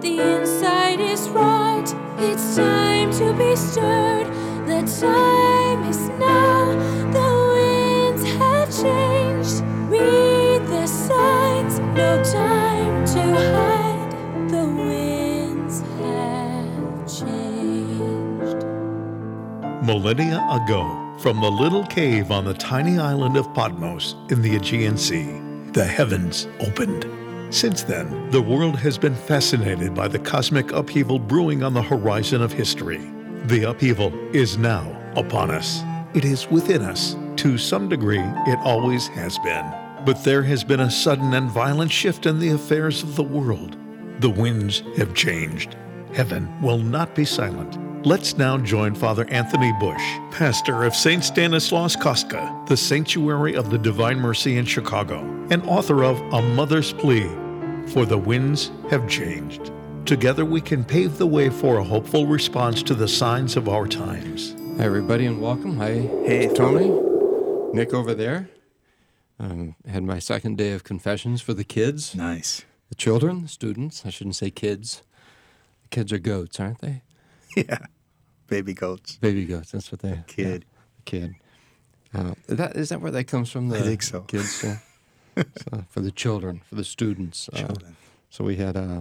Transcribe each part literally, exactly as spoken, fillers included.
the inside is wrought. It's time to be stirred. The time is now. The winds have changed. Read the signs. No time to hide. The winds have changed. Millennia ago, from the little cave on the tiny island of Patmos in the Aegean Sea, the heavens opened. Since then, the world has been fascinated by the cosmic upheaval brewing on the horizon of history. The upheaval is now upon us. It is within us. To some degree, it always has been. But there has been a sudden and violent shift in the affairs of the world. The winds have changed. Heaven will not be silent. Let's now join Father Anthony Bush, pastor of Saint Stanislaus Kostka, the Sanctuary of the Divine Mercy in Chicago, and author of A Mother's Plea, For the Winds Have Changed. Together we can pave the way for a hopeful response to the signs of our times. Hi, everybody, and welcome. Hi, Hey, Tony. Nick over there. Um, had my second day of confessions for the kids. Nice. The children, the students. I shouldn't say kids. The kids are goats, aren't they? Yeah. Baby goats. Baby goats, that's what they are. Kid. Yeah, kid. Uh, is, that, is that where that comes from? The I think so. Kids, yeah. So, for the children, for the students. Uh, Children. so we had uh,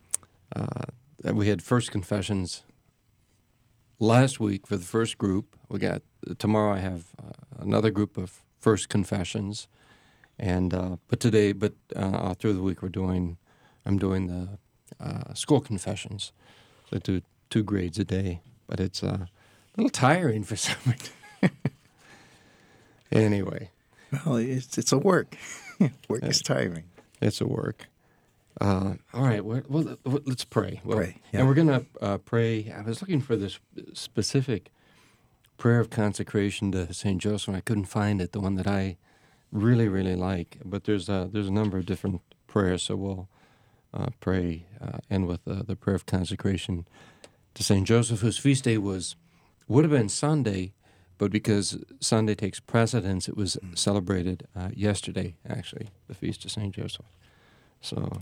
uh, we had first confessions last week for the first group. We got tomorrow. I have uh, another group of first confessions, and uh, but today, but uh, through the week we're doing. I'm doing the uh, school confessions. So I do two grades a day, but it's uh, a little tiring for some reason. Anyway. Well, it's it's a work. Work is tiring. It's a work. Uh, all right, well, well, let's pray. Well, Pray, yeah. And we're going to uh, pray. I was looking for this specific prayer of consecration to Saint Joseph. I couldn't find it, the one that I really, really like. But there's a, there's a number of different prayers, so we'll uh, pray, uh, end with uh, the prayer of consecration to Saint Joseph, whose feast day was would have been Sunday, but because Sunday takes precedence, it was celebrated uh, yesterday, actually, the Feast of Saint Joseph. So,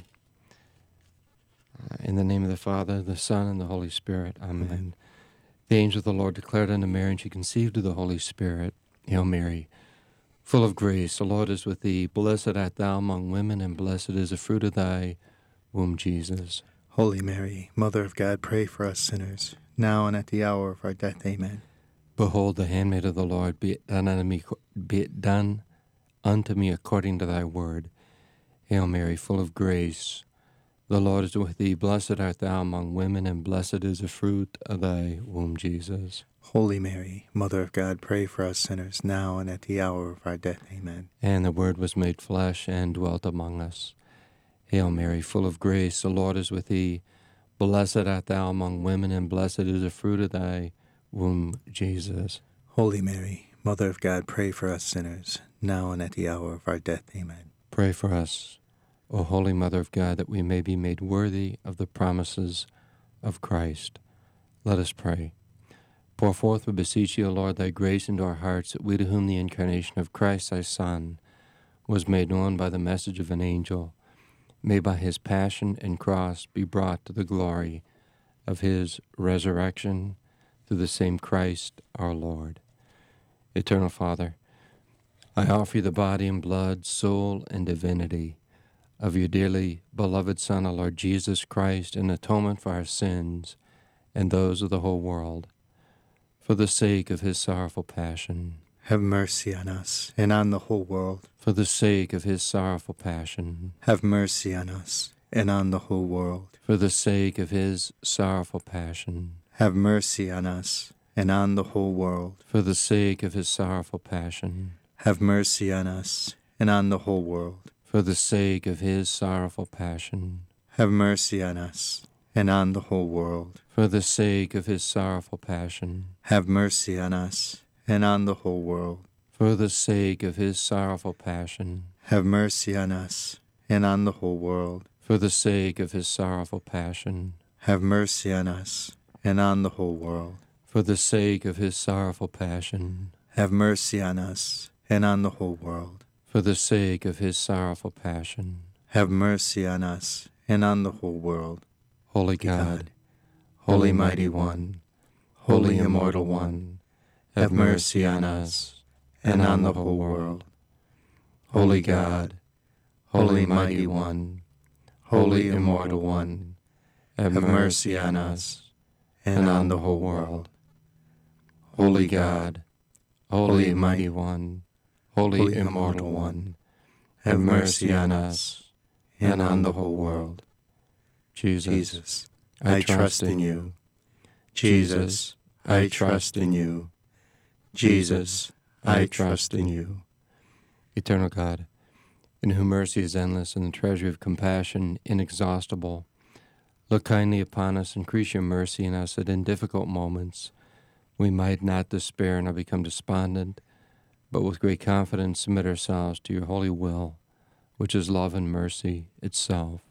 uh, in the name of the Father, the Son, and the Holy Spirit, amen. Amen. The angel of the Lord declared unto Mary, and she conceived of the Holy Spirit. Hail Mary, full of grace, the Lord is with thee. Blessed art thou among women, and blessed is the fruit of thy womb, Jesus. Holy Mary, Mother of God, pray for us sinners, now and at the hour of our death. Amen. Behold, the handmaid of the Lord, be it done unto me, be it done unto me according to thy word. Hail Mary, full of grace, the Lord is with thee. Blessed art thou among women, and blessed is the fruit of thy womb, Jesus. Holy Mary, Mother of God, pray for us sinners, now and at the hour of our death. Amen. And the Word was made flesh and dwelt among us. Hail Mary, full of grace, the Lord is with thee. Blessed art thou among women, and blessed is the fruit of thy womb, Jesus. Holy Mary, Mother of God, pray for us sinners, now and at the hour of our death. Amen. Pray for us, O Holy Mother of God, that we may be made worthy of the promises of Christ. Let us pray. Pour forth, we beseech you, O Lord, thy grace into our hearts, that we to whom the incarnation of Christ, thy Son, was made known by the message of an angel, may by his passion and cross be brought to the glory of his resurrection, through the same Christ our Lord. Eternal Father, I offer you the body and blood, soul and divinity of your dearly beloved Son, our Lord Jesus Christ, in atonement for our sins and those of the whole world, for the sake of his sorrowful passion. Have mercy on us and on the whole world. For the sake of his sorrowful passion. Have mercy on us and on the whole world. For the sake of his sorrowful passion. Have mercy on us and on the whole world. For the sake of his sorrowful passion. Have mercy on us and on the whole world. For the sake of his sorrowful passion. Have mercy on us and on the whole world. For the sake of his sorrowful passion. Have mercy on us and on the whole world. For the sake of his sorrowful passion. Have mercy on us and on the whole world. For the sake of his sorrowful passion. Have mercy on us and on the whole world. For the sake of his sorrowful passion. Have mercy on us and on the whole world. For the sake of his sorrowful passion. Have mercy on us and on the whole world. Holy God, Holy Mighty One, Holy Immortal One, have mercy on us and on the whole world. Holy God, Holy Mighty One, Holy Immortal One, have mercy on us and on the whole world. Holy God, Holy Mighty One, Holy Immortal One, have mercy on us and on the whole world. Jesus, Jesus, I trust in you. Jesus, I trust in you. Jesus, I trust in you. Eternal God, in whom mercy is endless and the treasury of compassion inexhaustible, look kindly upon us, increase your mercy in us, that in difficult moments we might not despair nor become despondent, but with great confidence submit ourselves to your holy will, which is love and mercy itself.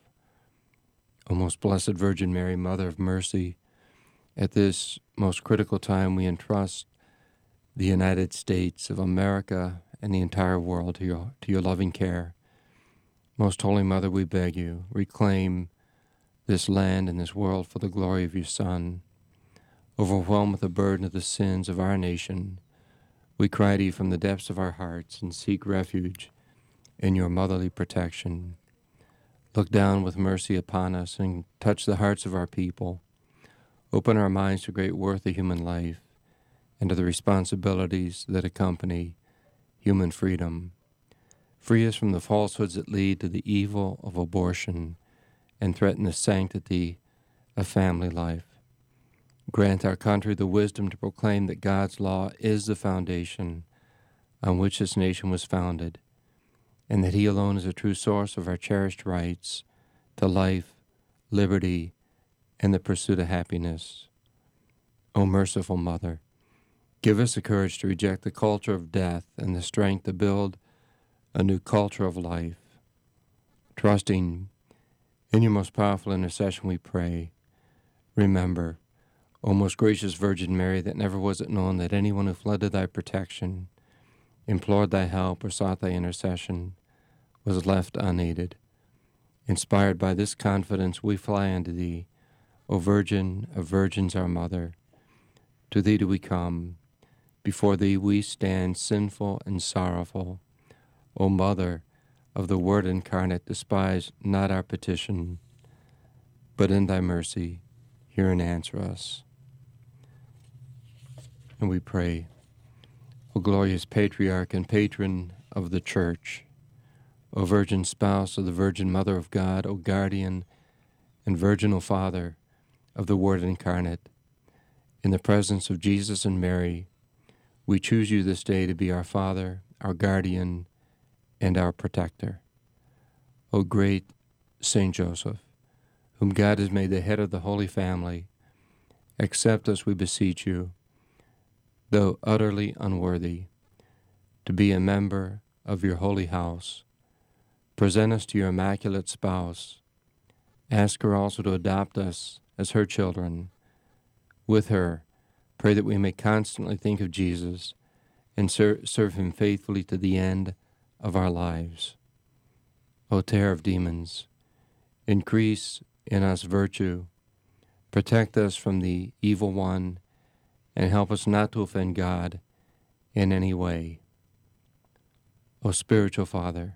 O most blessed Virgin Mary, Mother of Mercy, at this most critical time we entrust the United States of America and the entire world to your, to your loving care. Most Holy Mother, we beg you, reclaim this land and this world for the glory of your Son. Overwhelmed with the burden of the sins of our nation, we cry to you from the depths of our hearts and seek refuge in your motherly protection. Look down with mercy upon us and touch the hearts of our people. Open our minds to great worth of human life and to the responsibilities that accompany human freedom. Free us from the falsehoods that lead to the evil of abortion and threaten the sanctity of family life. Grant our country the wisdom to proclaim that God's law is the foundation on which this nation was founded, and that he alone is a true source of our cherished rights to life, liberty, and the pursuit of happiness. O merciful Mother, give us the courage to reject the culture of death and the strength to build a new culture of life. Trusting in your most powerful intercession, we pray. Remember, O most gracious Virgin Mary, that never was it known that anyone who fled to thy protection, implored thy help, or sought thy intercession was left unaided. Inspired by this confidence, we fly unto thee, O Virgin of Virgins, our Mother. To thee do we come. Before thee we stand sinful and sorrowful. O Mother of the Word incarnate, despise not our petition, but in thy mercy hear and answer us. And we pray, O glorious Patriarch and Patron of the Church, O Virgin Spouse of the Virgin Mother of God, O Guardian and Virginal Father of the Word incarnate, in the presence of Jesus and Mary, we choose you this day to be our Father, our Guardian, and our Protector. O great Saint Joseph, whom God has made the head of the Holy Family, accept us, we beseech you, though utterly unworthy, to be a member of your holy house. Present us to your immaculate spouse. Ask her also to adopt us as her children. With her, pray that we may constantly think of Jesus and ser- serve him faithfully to the end of our lives. O terror of demons, increase in us virtue, protect us from the evil one, and help us not to offend God in any way. O spiritual Father,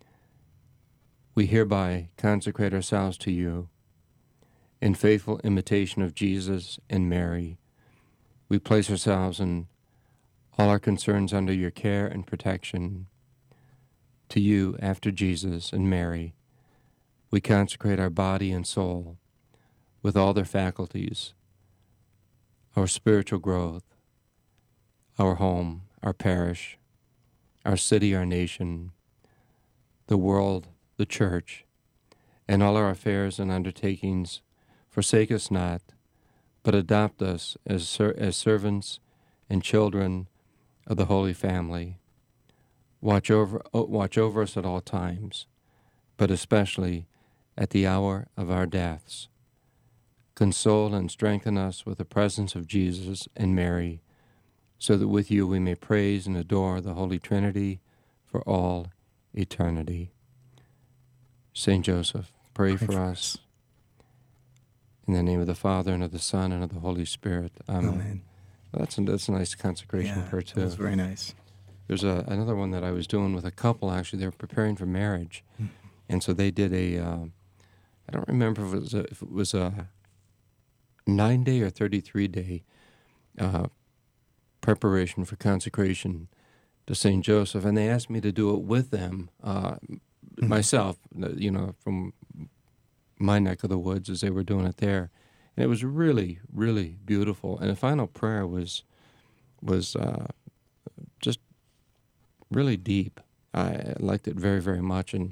we hereby consecrate ourselves to you. In faithful imitation of Jesus and Mary, we place ourselves and all our concerns under your care and protection. To you, after Jesus and Mary, we consecrate our body and soul with all their faculties, our spiritual growth, our home, our parish, our city, our nation, the world, the church, and all our affairs and undertakings. Forsake us not, but adopt us as ser- as servants and children of the Holy Family. Watch over, watch over us at all times, but especially at the hour of our deaths. Console and strengthen us with the presence of Jesus and Mary, so that with you we may praise and adore the Holy Trinity for all eternity. Saint Joseph, pray, pray for, for us. us. In the name of the Father, and of the Son, and of the Holy Spirit. Amen. Amen. Well, that's, a, that's a nice consecration Yeah, prayer, too. that was very nice. There's a, another one that I was doing with a couple, actually. They were preparing for marriage. Mm-hmm. And so they did a, uh, I don't remember if it was a, if it was a nine-day or thirty-three day uh, preparation for consecration to Saint Joseph. And they asked me to do it with them, uh, mm-hmm. myself, you know, from my neck of the woods as they were doing it there. And it was really, really beautiful. And the final prayer was was uh, just really deep. I liked it very, very much. And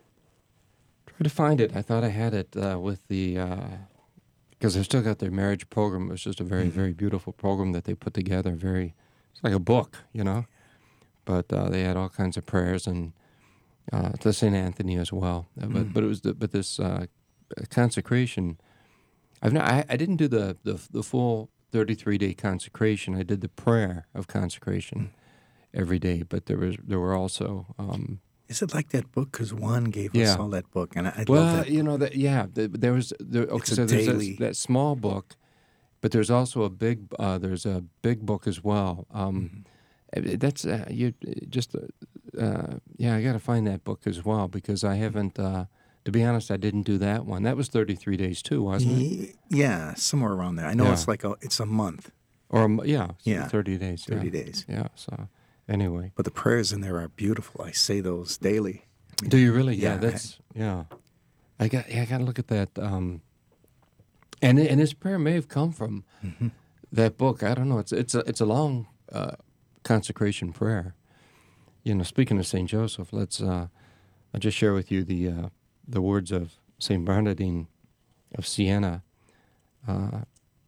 tried to find it. I thought I had it uh, with the, because uh, they still got their marriage program. It was just a very, mm-hmm. very beautiful program that they put together. Very, it's like a book, you know. But uh, they had all kinds of prayers, and uh, to Saint Anthony as well. Uh, but mm. but it was the, but this uh, consecration. I've not, I I didn't do the, the the full thirty-three day consecration. I did the prayer of consecration mm. every day. But there was there were also. Um, Is it like that book? Because Juan gave yeah. us all that book, and I, I well, love that. you know that yeah. The, there was there, okay, it's a so there's daily... that, that small book, but there's also a big uh, there's a big book as well. Um, mm-hmm. That's uh, you just uh, uh, yeah. I got to find that book as well because I haven't. Uh, to be honest, I didn't do that one. That was thirty-three days too, wasn't it? Yeah, somewhere around there. I know yeah. it's like a it's a month. Or a, yeah, yeah, thirty days. Thirty yeah. days. Yeah. So anyway, but the prayers in there are beautiful. I say those daily. I mean, do you really? Yeah, yeah that's yeah. I got yeah, I got to look at that. Um, and and his prayer may have come from mm-hmm. that book. I don't know. It's it's a it's a long uh, consecration prayer. You know, speaking of Saint Joseph, let's. Uh, I'll just share with you the uh, the words of Saint Bernardine of Siena uh,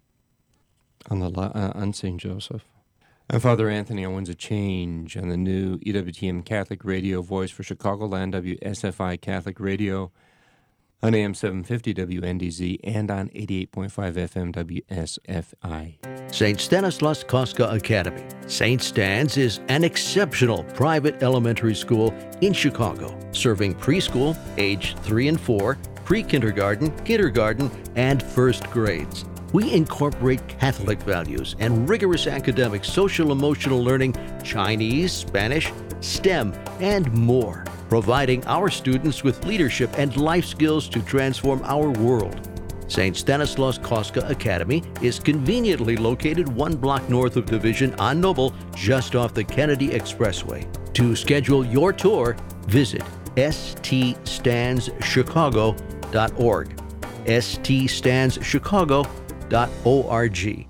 on the uh, on Saint Joseph. I'm Father Anthony on Winds of Change on the new E W T M Catholic Radio voice for Chicagoland, W S F I Catholic Radio, on A M seven fifty W N D Z, and on eighty-eight point five F M W S F I. Saint Stanislaus Kostka Academy. Saint Stans is an exceptional private elementary school in Chicago, serving preschool, age three and four, pre-kindergarten, kindergarten, and first grades. We incorporate Catholic values and rigorous academic social-emotional learning, Chinese, Spanish, STEM, and more, providing our students with leadership and life skills to transform our world. Saint Stanislaus Kostka Academy is conveniently located one block north of Division on Noble, just off the Kennedy Expressway. To schedule your tour, visit s t stans chicago dot org. s t stans chicago dot org.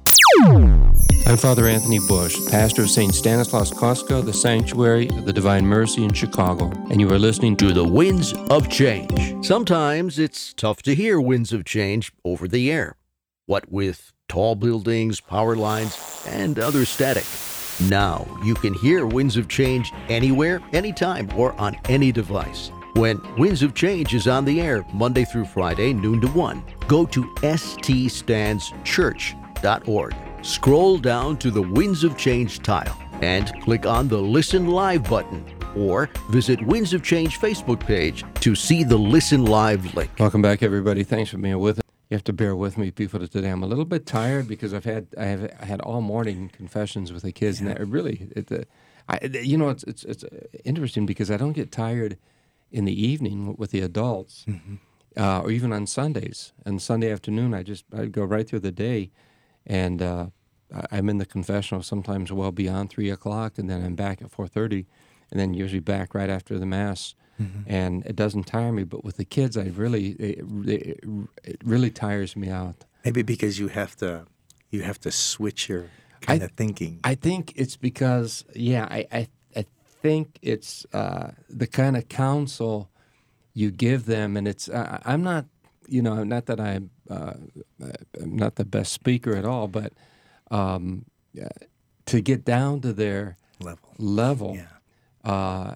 I'm Father Anthony Bush, pastor of Saint Stanislaus Kostka, the Sanctuary of the Divine Mercy in Chicago, and you are listening to the Winds of Change. Sometimes it's tough to hear winds of change over the air. What with tall buildings, power lines, and other static. Now you can hear Winds of Change anywhere, anytime, or on any device. When Winds of Change is on the air Monday through Friday, noon to one, go to s t stans church dot org. Scroll down to the Winds of Change tile and click on the Listen Live button, or visit Winds of Change Facebook page to see the Listen Live link. Welcome back, everybody. Thanks for being with us. You have to bear with me, people, today. I'm a little bit tired because I've had I have I had all morning confessions with the kids, yeah. and that really, it, uh, I, you know, it's it's it's interesting because I don't get tired in the evening with the adults, mm-hmm. uh, or even on Sundays. And Sunday afternoon, I just I go right through the day. And uh, I'm in the confessional sometimes well beyond three o'clock, and then I'm back at four thirty, and then usually back right after the Mass. Mm-hmm. And it doesn't tire me, but with the kids, I really it, it, it really tires me out. Maybe because you have to you have to switch your kind I, of thinking. I think it's because yeah, I I, I think it's uh, the kind of counsel you give them, and it's uh, I'm not. You know, not that I'm, uh, I'm not the best speaker at all, but um, uh, to get down to their level, level yeah. uh,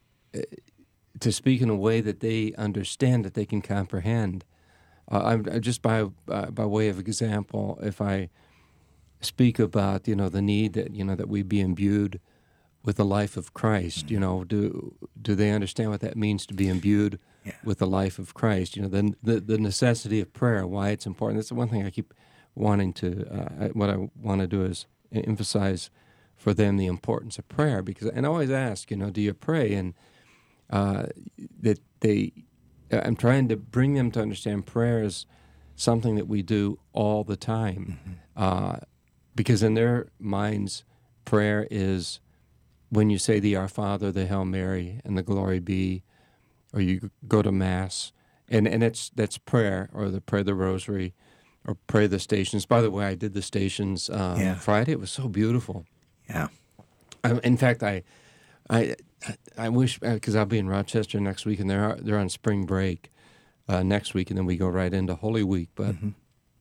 to speak in a way that they understand, that they can comprehend. Uh, I'm just by uh, by way of example, if I speak about you know the need that you know that we be imbued with the life of Christ. Mm-hmm. You know, do do they understand what that means to be imbued yeah. with the life of Christ? You know, the, the the necessity of prayer, why it's important. That's the one thing I keep wanting to. Uh, what I want to do is emphasize for them the importance of prayer, because and I always ask, you know, do you pray? And uh, that they, I'm trying to bring them to understand prayer is something that we do all the time, mm-hmm. uh, because in their minds, prayer is when you say the Our Father, the Hail Mary, and the Glory Be, or you go to Mass, and, and it's that's prayer, or the pray the Rosary, or pray the Stations. By the way, I did the Stations um, yeah. Friday. It was so beautiful. Yeah. I, in fact, I, I, I wish because I'll be in Rochester next week, and they're they're on spring break uh, next week, and then we go right into Holy Week. But mm-hmm.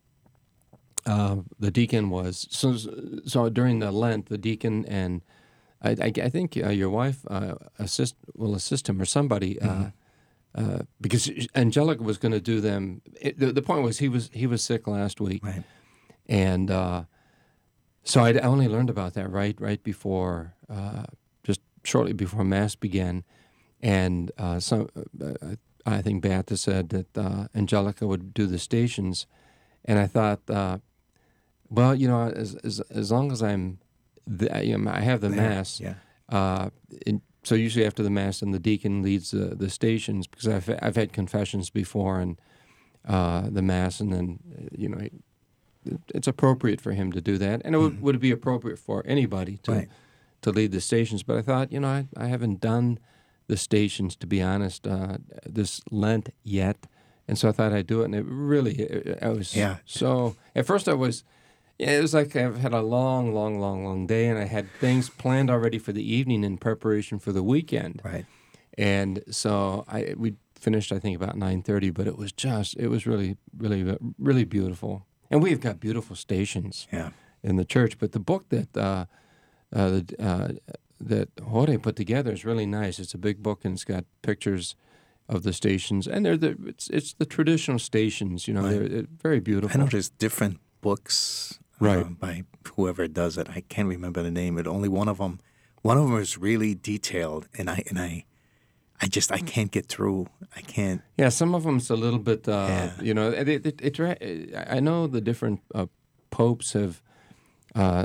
uh, the deacon was so so during the Lent, the deacon and I, I, I think uh, your wife uh, assist will assist him or somebody mm-hmm. uh, uh, because Angelica was going to do them. It, the, the point was he was he was sick last week, right. and uh, so I, I only learned about that right right before uh, just shortly before Mass began, and uh, some uh, I think Beata said that uh, Angelica would do the Stations, and I thought, uh, well, you know, as as, as long as I'm The, you know, I have the there, Mass, yeah. uh, and so usually after the Mass, and the deacon leads the, the Stations, because I've I've had confessions before and uh, the Mass, and then you know it, it's appropriate for him to do that, and it would, mm-hmm. would be appropriate for anybody to right. to lead the Stations. But I thought, you know, I, I haven't done the Stations, to be honest, uh, this Lent yet, and so I thought I'd do it, and it really, it, I was yeah. so. At first, I was. Yeah, it was like I've had a long, long, long, long day, and I had things planned already for the evening in preparation for the weekend. Right. And so I we finished, I think, about nine thirty, but it was just, it was really, really, really beautiful. And we've got beautiful Stations yeah. in the church, but the book that uh, uh, the, uh, that Jorge put together is really nice. It's a big book, and it's got pictures of the Stations, and they're the, it's, it's the traditional Stations, you know, right. they're, they're very beautiful. I know there's different books. Right. Uh, by whoever does it. I can't remember the name, but only one of them, one of them is really detailed, and I and I, I just I can't get through. I can't. Yeah, some of them's a little bit. Uh, yeah. You know, it, it, it, it, I know the different uh, popes have uh,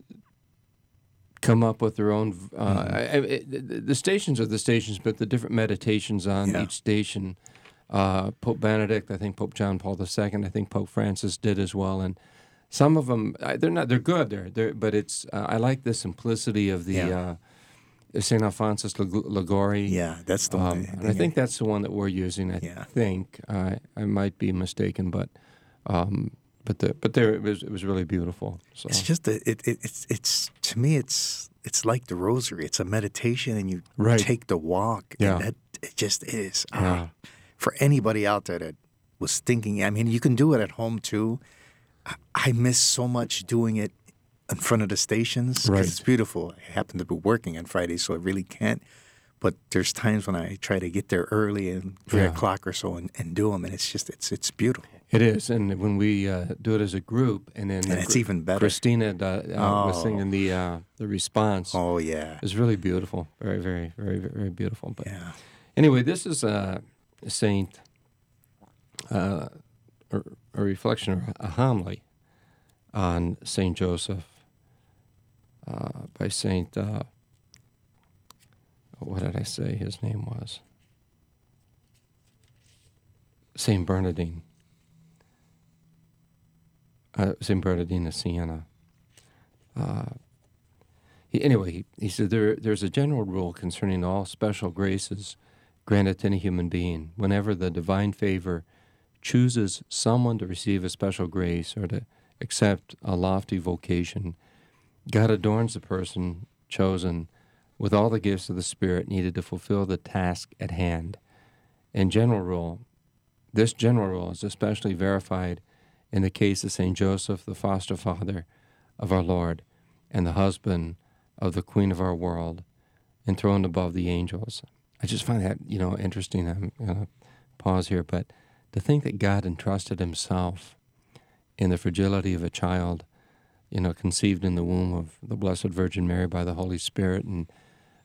come up with their own. Uh, mm-hmm. I, it, the Stations are the Stations, but the different meditations on yeah. each station. Uh, Pope Benedict, I think Pope John Paul the Second, I think Pope Francis did as well, and. Some of them, they're not. They're good. They're, they're but it's. Uh, I like the simplicity of the yeah. uh, Saint Alphonsus Liguori. Yeah, that's the um, one. And I think that's the one that we're using. I yeah. think I I might be mistaken, but um, but the but there it was it was really beautiful. So it's just a, it, it it's it's to me it's it's like the Rosary. It's a meditation, and you right. take the walk. Yeah. And that it just is. Yeah. Uh, for anybody out there that was thinking, I mean, you can do it at home too. I miss so much doing it in front of the stations because right. it's beautiful. I happen to be working on Friday, so I really can't. But there's times when I try to get there early and three yeah. o'clock or so and, and do them, and it's just it's it's beautiful. It is, and when we uh, do it as a group, and then and it's gr- even better. Christina uh, oh. was singing the uh, the response. Oh yeah, it's really beautiful, very very very very beautiful. But yeah. anyway, this is uh, Saint. Uh, a, a reflection or a homily on Saint Joseph uh, by Saint, uh, what did I say his name was? Saint Bernardine. Uh, Saint Bernardine of Siena. Uh, he, anyway, he, he said, there, there's a general rule concerning all special graces granted to any human being. Whenever the divine favor chooses someone to receive a special grace or to accept a lofty vocation, God adorns the person chosen with all the gifts of the Spirit needed to fulfill the task at hand. In general rule, this general rule is especially verified in the case of Saint Joseph, the foster father of our Lord and the husband of the Queen of our world, enthroned above the angels. I just find that, you know, interesting. I'm going to pause here, but to think that God entrusted himself in the fragility of a child, you know, conceived in the womb of the Blessed Virgin Mary by the Holy Spirit, and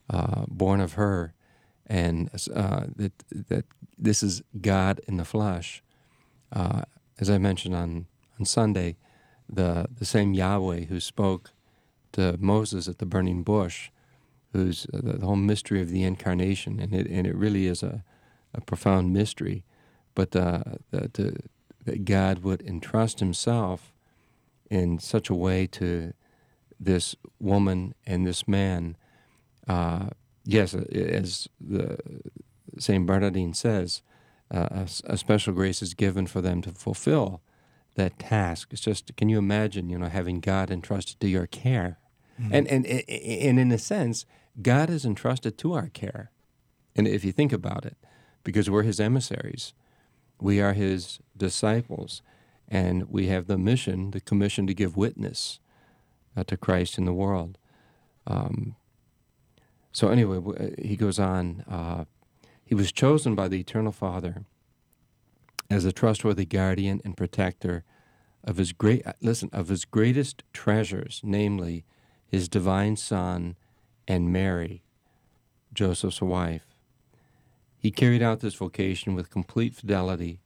uh, born of her, and uh, that that this is God in the flesh. Uh, as I mentioned on, on Sunday, the the same Yahweh who spoke to Moses at the burning bush, who's uh, the, the whole mystery of the incarnation, and it and it really is a, a profound mystery. But uh, the, the, that God would entrust Himself in such a way to this woman and this man. Uh, yes, as the Saint Bernardine says, uh, a, a special grace is given for them to fulfill that task. It's just, can you imagine, you know, having God entrusted to your care? Mm-hmm. And, and, and in a sense, God is entrusted to our care. And if you think about it, because we're His emissaries, we are His disciples, and we have the mission, the commission to give witness uh, to Christ in the world. Um, so anyway, he goes on, uh, he was chosen by the Eternal Father as a trustworthy guardian and protector of his great, listen, of his greatest treasures, namely his divine Son and Mary, Joseph's wife. He carried out this vocation with complete fidelity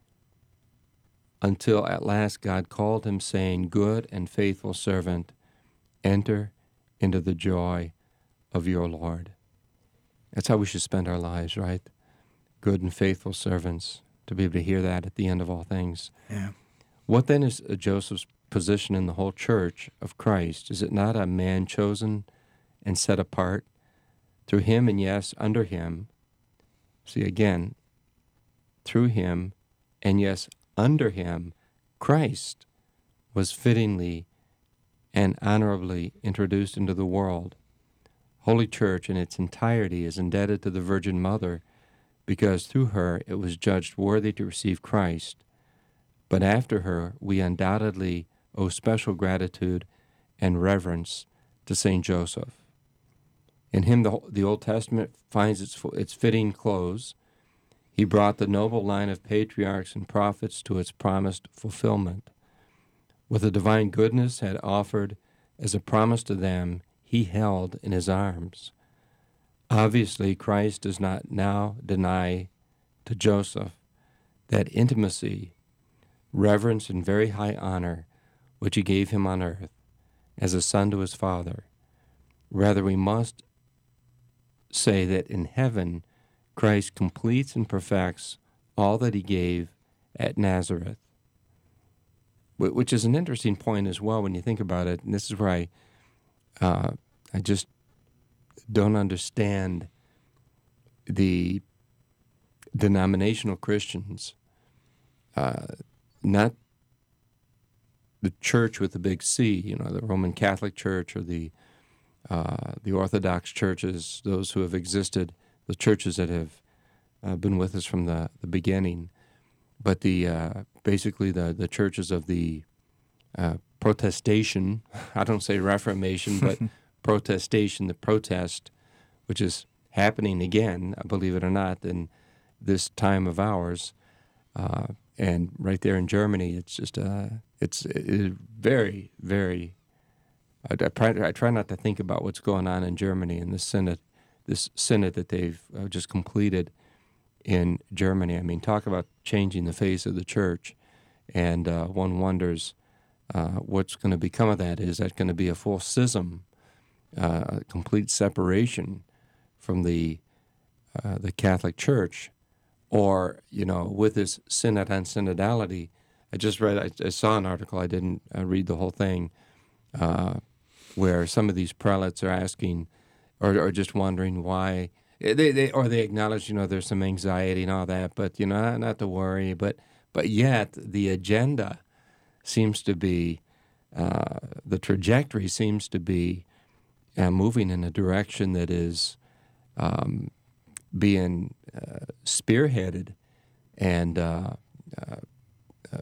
until at last God called him, saying, "Good and faithful servant, enter into the joy of your Lord." That's how we should spend our lives, right? Good and faithful servants, to be able to hear that at the end of all things. Yeah. What then is Joseph's position in the whole church of Christ? Is it not a man chosen and set apart? Through him, and yes, under him. See, again, through him, and yes, under him, Christ was fittingly and honorably introduced into the world. Holy Church in its entirety is indebted to the Virgin Mother because through her it was judged worthy to receive Christ. But after her, we undoubtedly owe special gratitude and reverence to Saint Joseph. In him, the, the Old Testament finds its, its fitting close. He brought the noble line of patriarchs and prophets to its promised fulfillment. With the divine goodness had offered as a promise to them, he held in his arms. Obviously, Christ does not now deny to Joseph that intimacy, reverence, and very high honor which he gave him on earth as a son to his Father. Rather, we must say that in heaven, Christ completes and perfects all that he gave at Nazareth, which is an interesting point as well when you think about it. And this is where I, uh, I just don't understand the denominational Christians, uh, not the church with the big C, you know, the Roman Catholic Church or the uh, the Orthodox churches, those who have existed, the churches that have uh, been with us from the, the beginning, but the uh, basically the, the churches of the uh, protestation, I don't say Reformation, but protestation, the protest, which is happening again, believe it or not, in this time of ours. Uh, and right there in Germany, it's just, uh, it's it very, very, I, I, try, I try not to think about what's going on in Germany in this synod, this synod that they've uh, just completed in Germany. I mean, talk about changing the face of the church, and uh, one wonders uh, what's going to become of that. Is that going to be a full schism, uh, a complete separation from the uh, the Catholic Church, or, you know, with this synod on synodality? I just read, I, I saw an article, I didn't uh, read the whole thing, uh, where some of these prelates are asking, or, or just wondering why, they, they or they acknowledge, you know, there's some anxiety and all that, but, you know, not, not to worry, but but yet the agenda seems to be, uh, the trajectory seems to be uh, moving in a direction that is um, being uh, spearheaded and uh, uh, uh,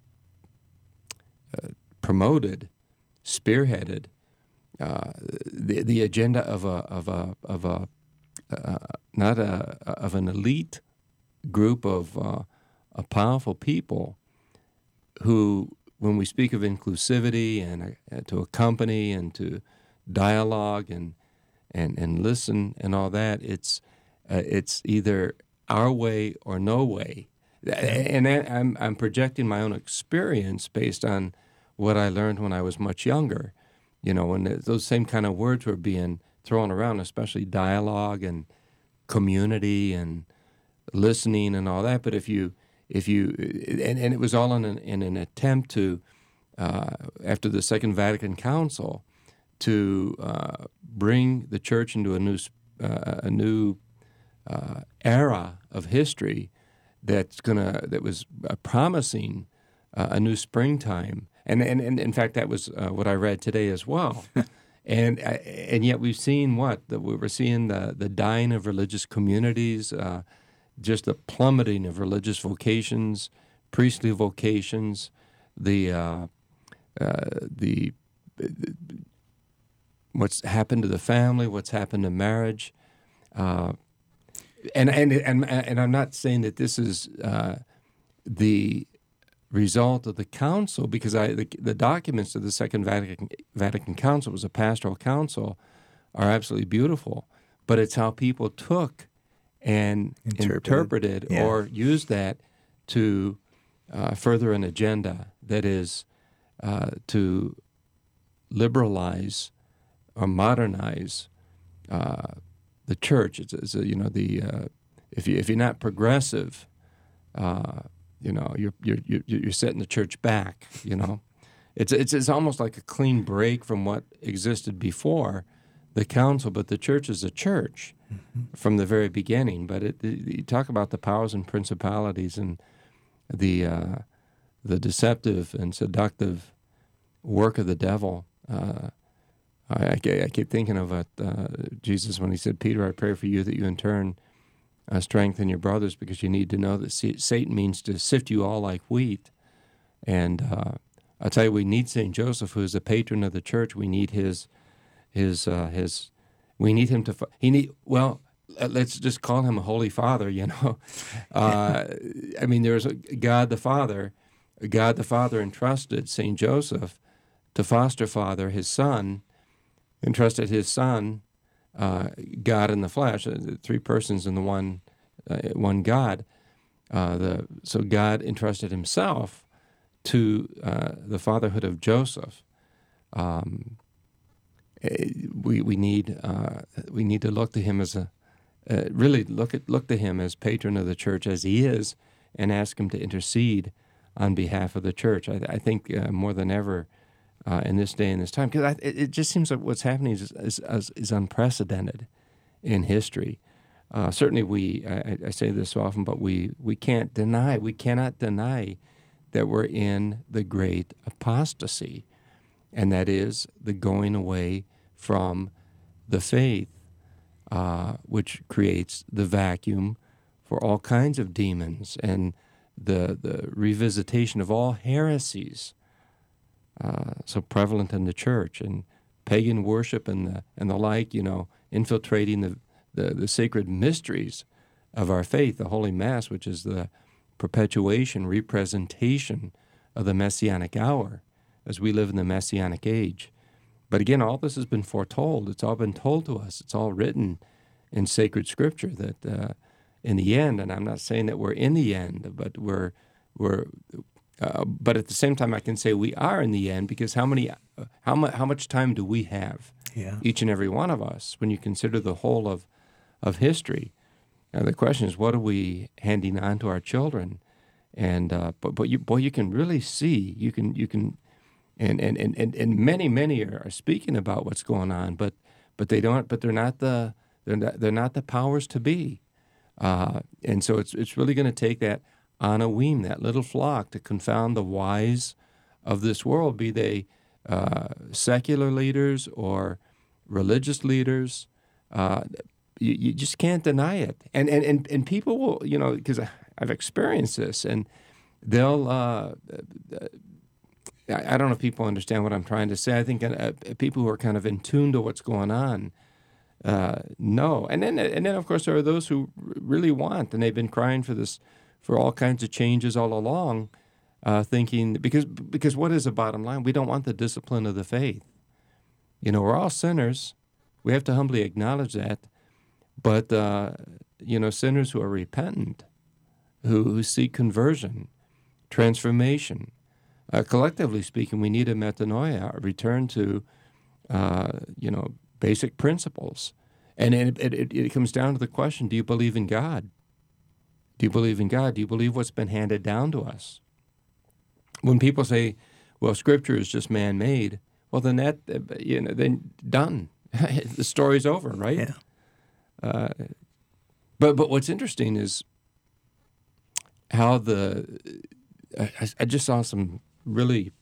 uh, promoted, spearheaded, uh, the the agenda of a of a of a uh, not a of an elite group of uh, a powerful people who, when we speak of inclusivity and uh, to accompany and to dialogue and and, and listen and all that. It's uh, it's either our way or no way. And I'm I'm projecting my own experience based on what I learned when I was much younger. You know, when those same kind of words were being thrown around, especially dialogue and community and listening and all that. But if you if you and, and it was all in an, in an attempt to uh, after the Second Vatican Council to uh, bring the church into a new uh, a new uh, era of history that's gonna that was uh, promising uh, a new springtime, and, and and in fact that was uh, what I read today as well, and uh, and yet we've seen what that we were seeing the the dying of religious communities, uh, just the plummeting of religious vocations, priestly vocations, the uh, uh, the what's happened to the family, what's happened to marriage. Uh, And and and and I'm not saying that this is uh, the result of the council, because I the, the documents of the Second Vatican Vatican Council was a pastoral council, are absolutely beautiful. But it's how people took and Interpreted. interpreted Yeah. or used that to uh, further an agenda that is uh, to liberalize or modernize Uh, the church. It's, it's a, you know the uh, if you if you're not progressive, uh, you know you're you're you're you're setting the church back. You know, it's it's it's almost like a clean break from what existed before the council. But the church is a church mm-hmm. from the very beginning. But it, it, you talk about the powers and principalities and the uh, the deceptive and seductive work of the devil. Uh, I, I keep thinking of uh, Jesus when he said, Peter, I pray for you that you in turn uh, strengthen your brothers, because you need to know that Satan means to sift you all like wheat. And uh, I'll tell you, we need Saint Joseph, who is the patron of the church. We need his, his, uh, his. We need him to. He need well. Let's just call him a Holy Father. You know, uh, I mean, there's a, God the Father. God the Father entrusted Saint Joseph to foster father his son. Entrusted his son, uh, God in the flesh, uh, the three persons in the one, uh, one God. Uh, the so God entrusted Himself to uh, the fatherhood of Joseph. Um, we we need uh, we need to look to him as a uh, really look at look to him as patron of the church as he is, and ask him to intercede on behalf of the church. I, I think uh, more than ever. Uh, in this day and this time, because it, it just seems like what's happening is is, is, is unprecedented in history. Uh, certainly, we I, I say this so often, but we we can't deny, we cannot deny that we're in the great apostasy, and that is the going away from the faith, uh, which creates the vacuum for all kinds of demons and the the revisitation of all heresies. Uh, so prevalent in the church, and pagan worship and the and the like, you know, infiltrating the, the, the sacred mysteries of our faith, the Holy Mass, which is the perpetuation, representation of the Messianic hour as we live in the Messianic age. But again, all this has been foretold. It's all been told to us. It's all written in sacred Scripture that uh, in the end, and I'm not saying that we're in the end, but we're we're Uh, but at the same time, I can say we are in the end, because how many, uh, how much, how much time do we have? Yeah. Each and every one of us, when you consider the whole of, of history. Now the question is, what are we handing on to our children? And uh, but but you boy, you can really see, you can you can, and and and, and, and many many are, are speaking about what's going on, but but they don't, but they're not the they're not, they're not the powers to be, uh, and so it's it's really going to take that Anawim, that little flock, to confound the wise of this world, be they uh, secular leaders or religious leaders. Uh, you, you just can't deny it. And and, and, and people will, you know, because I've experienced this, and they'll, uh, I, I don't know if people understand what I'm trying to say. I think uh, people who are kind of in tune to what's going on uh, know. And then, and then, of course, there are those who really want, and they've been crying for this, for all kinds of changes all along, uh, thinking, because because what is the bottom line? We don't want the discipline of the faith. You know, we're all sinners. We have to humbly acknowledge that. But, uh, you know, sinners who are repentant, who, who seek conversion, transformation, uh, collectively speaking, we need a metanoia, a return to, uh, you know, basic principles. And it, it, it comes down to the question, do you believe in God? Do you believe in God? Do you believe what's been handed down to us? When people say, well, Scripture is just man-made, well, then that, you know, then done. The story's over, right? Yeah. Uh, but but what's interesting is how the I, I just saw some really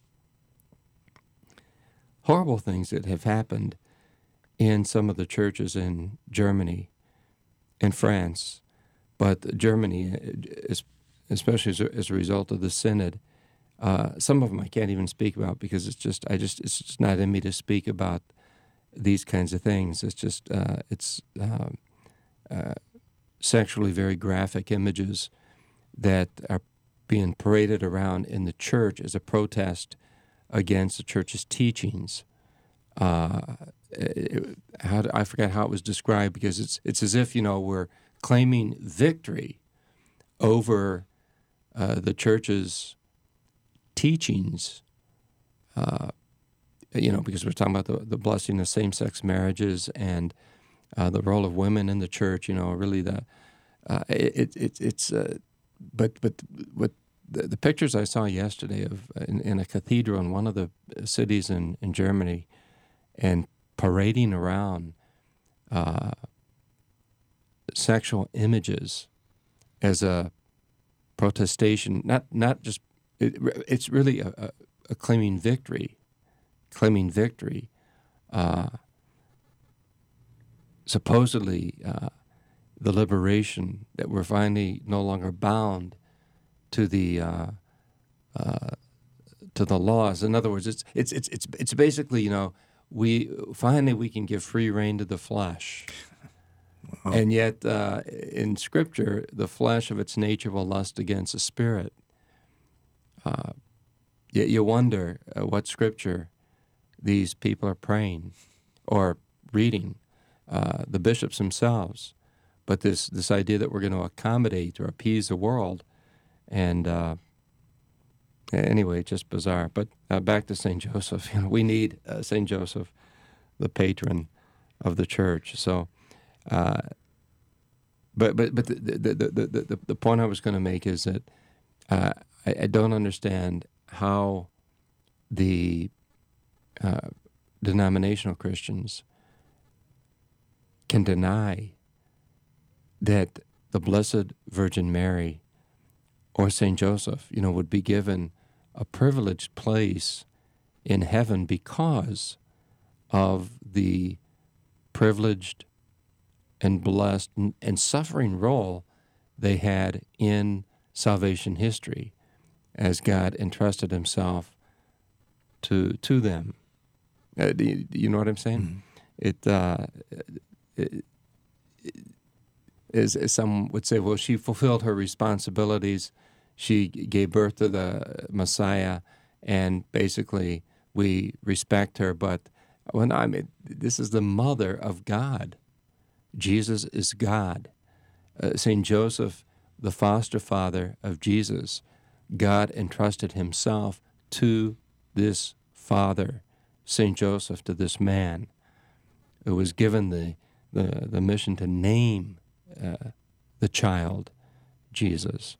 horrible things that have happened in some of the churches in Germany and France, but Germany, especially as a, as a result of the synod. Uh, some of them I can't even speak about because it's just I just it's just not in me to speak about these kinds of things. It's just uh, it's uh, uh, sexually very graphic images that are being paraded around in the church as a protest against the church's teachings. Uh, it, how do, I forgot how it was described because it's it's as if you know we're claiming victory over uh, the church's teachings, uh, you know, because we're talking about the, the blessing of same-sex marriages and uh, the role of women in the church. You know, really the uh, it, it it's uh, but but what the, the pictures I saw yesterday of in, in a cathedral in one of the cities in, in Germany, and parading around uh, sexual images as a protestation, not not just. It, it's really a, a, a claiming victory, claiming victory. Uh, supposedly, uh, the liberation that we're finally no longer bound to the uh, uh, to the laws. In other words, it's it's it's it's it's basically you know we finally we can give free rein to the flesh. Wow. And yet, uh, in Scripture, the flesh of its nature will lust against the spirit. Uh, you, you wonder uh, what Scripture these people are praying or reading, uh, the bishops themselves. But this this idea that we're going to accommodate or appease the world, and uh, anyway, just bizarre. But uh, back to Saint Joseph. You know, we need uh, Saint Joseph, the patron of the church. So, uh, but but but the the the the, the, the point I was going to make is that. Uh, I, I don't understand how the uh, denominational Christians can deny that the Blessed Virgin Mary or Saint Joseph, you know, would be given a privileged place in heaven because of the privileged and blessed and, and suffering role they had in salvation history, as God entrusted Himself to to them. Uh, do, you, do you know what I'm saying? Mm-hmm. It, uh, it, it as, as some would say, well, she fulfilled her responsibilities. She gave birth to the Messiah, and basically we respect her. But when I mean, this is the mother of God. Jesus is God. Uh, Saint Joseph, the foster father of Jesus, God entrusted Himself to this father, Saint Joseph, to this man who was given the the, the mission to name uh, the child Jesus.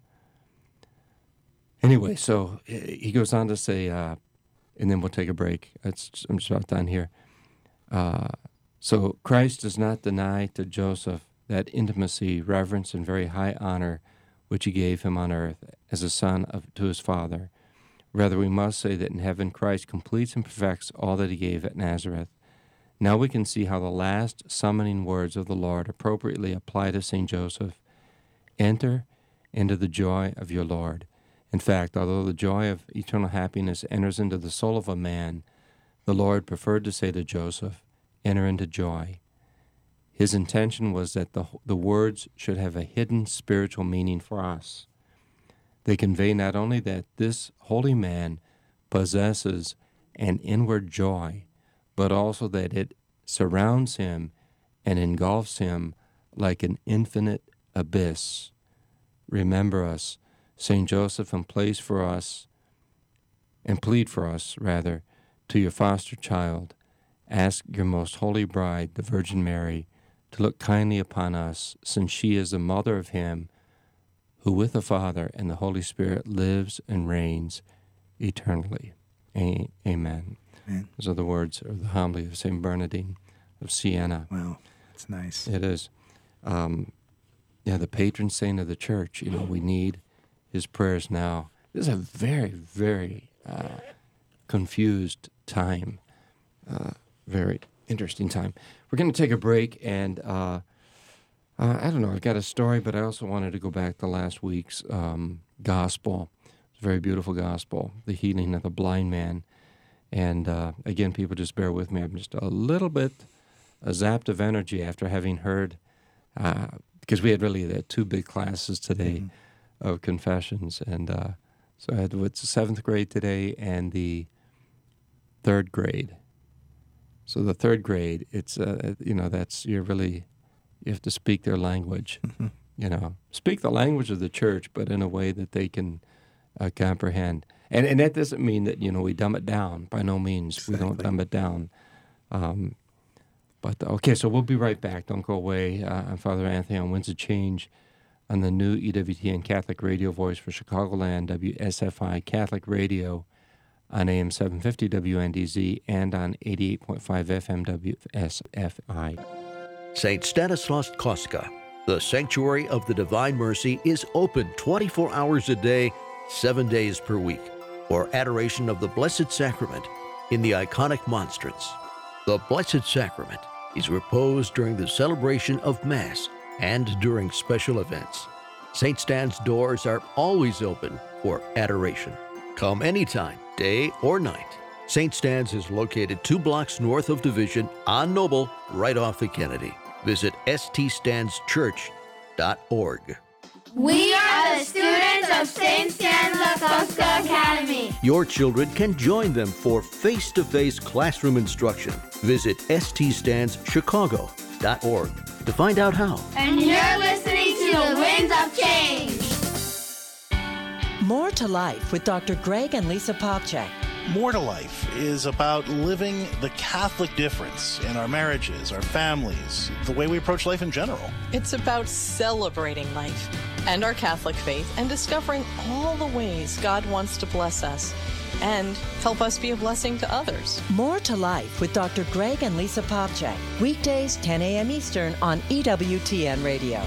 Anyway, so he goes on to say, uh, and then we'll take a break. It's, I'm just about done here. Uh, so Christ does not deny to Joseph that intimacy, reverence, and very high honor which He gave him on earth as a son of, to his Father. Rather, we must say that in heaven Christ completes and perfects all that He gave at Nazareth. Now we can see how the last summoning words of the Lord appropriately apply to Saint Joseph. Enter into the joy of your Lord. In fact, although the joy of eternal happiness enters into the soul of a man, the Lord preferred to say to Joseph, enter into joy. His intention was that the, the words should have a hidden spiritual meaning for us. They convey not only that this holy man possesses an inward joy, but also that it surrounds him and engulfs him like an infinite abyss. Remember us, Saint Joseph, and place for us, and plead for us, rather, to your foster child. Ask your most holy bride, the Virgin Mary, to look kindly upon us, since she is the mother of him who with the Father and the Holy Spirit lives and reigns eternally. A- Amen. Amen. Those are the words of the homily of Saint Bernardine of Siena. Wow, it's nice. It is. Um, yeah, the patron saint of the Church. You know, we need his prayers now. This is a very, very uh, confused time. Uh, very interesting time. We're going to take a break, and uh, uh, I don't know, I've got a story, but I also wanted to go back to last week's um, gospel. It's a very beautiful gospel, the healing of the blind man. And uh, again, people just bear with me. I'm just a little bit uh, zapped of energy after having heard, uh, because we had really had two big classes today mm-hmm. of confessions. And uh, so I had what's the seventh grade today and the third grade. So the third grade, it's, uh, you know, that's, you're really, you have to speak their language, mm-hmm. you know, speak the language of the church, but in a way that they can uh, comprehend. And and that doesn't mean that, you know, we dumb it down. By no means. Exactly. We don't dumb it down. Um, but, okay, so we'll be right back. Don't go away. Uh, I'm Father Anthony on Winds of Change on the new E W T N Catholic radio voice for Chicagoland, W S F I Catholic Radio on A M seven fifty W N D Z and on eighty-eight point five F M W S F I. Saint Stanislaus Kostka, the Sanctuary of the Divine Mercy, is open twenty-four hours a day, seven days per week, for adoration of the Blessed Sacrament in the iconic monstrance. The Blessed Sacrament is reposed during the celebration of Mass and during special events. Saint Stan's doors are always open for adoration. Come anytime, day or night. Saint Stan's is located two blocks north of Division on Noble, right off the Kennedy. Visit s t stans church dot org. We are the students of Saint Stanislaus Kostka Academy. Your children can join them for face-to-face classroom instruction. Visit s t stans chicago dot org to find out how. And you're listening to the Winds of Change. More to Life with Doctor Greg and Lisa Popcak. More to Life is about living the Catholic difference in our marriages, our families, the way we approach life in general. It's about celebrating life and our Catholic faith and discovering all the ways God wants to bless us and help us be a blessing to others. More to Life with Doctor Greg and Lisa Popcak. Weekdays, ten a.m. Eastern on E W T N Radio.